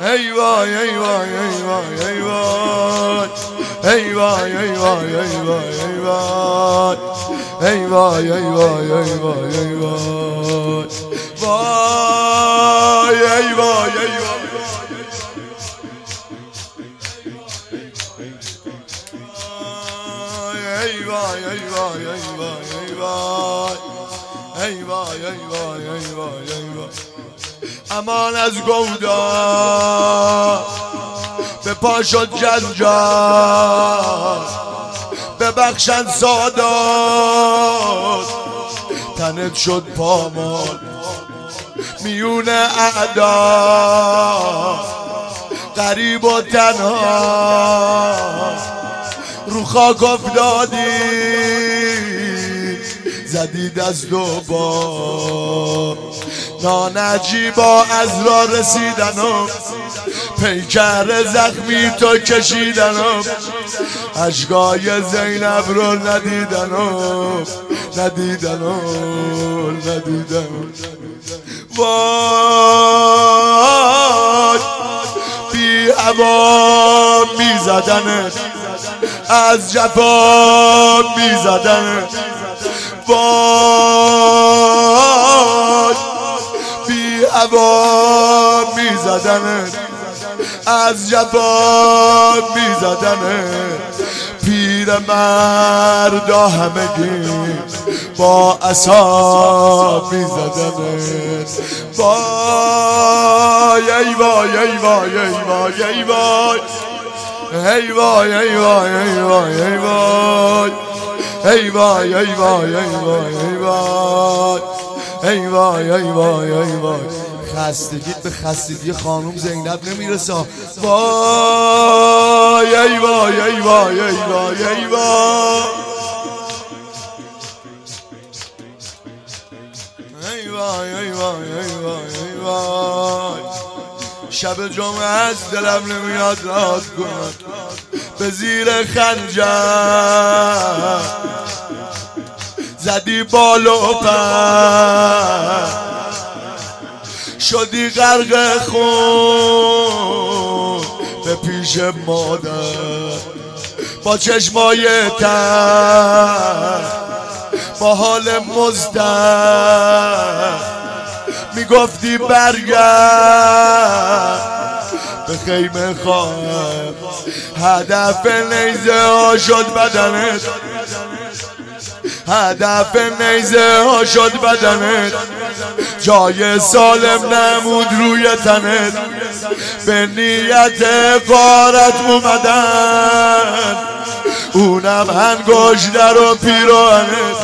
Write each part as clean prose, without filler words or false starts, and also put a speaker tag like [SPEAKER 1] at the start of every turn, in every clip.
[SPEAKER 1] ای وای ای وای ای وای ای وای ای وای ای وای ای وای ای وای ای وای ای وای ای وای ای وای وای ای وای ای وای ای وای ای وای ای وای ای وای ای وای ای وای ای وای ای وای امان از گودا به پا شد جنجال ببخشن سادات تنت شد پامال میون اعدا غریب و تنها رو خاک افتادی زدی دست و با نانجیبا از را رسیدنم پیکر زخمی تو کشیدنم اشکای زینب رو ندیدنم وای بی هوا میزدنت از جفا میزدنت وای بی هوا میزدنت از جفا میزدنت پیر مردا همگی با عصا میزدنت وای ای وای ای وای ای وای ای وای ای وای ای وای ای وای ای وای ای وای ای وای ای وای ای وای ای وای ای وای خستگیت به خستگی خانم زینب نمیرسه وای ای وای ای وای ای وای ای وای ای وای ای وای ای وای ای وای شب جمعه از دلم نمیاد رات کنم به زیر خنجر زدی بال و پر شدی غرق خون به پیش مادر با چشمای تر با حال مزدر میگفتی برگرد به خیمه خواهد هدف نیزه ها شد بدنت هدف نیزه ها شد بدنت جای سالم نمود روی تنت به نیت غارت اومدن اونم انگشتر و پیراهنت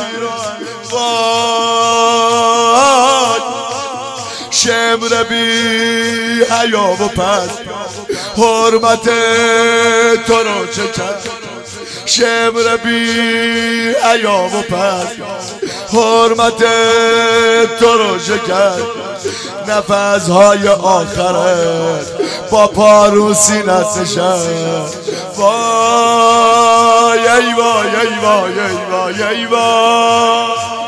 [SPEAKER 1] وای شمر بی حیا و پس حرمت تو رو چه کرد شمر بی حیا و پس حرمت تو رو چه کرد نفسهای آخرت با پارو سینت نشد وای ای وای ای وای ای وای ای وای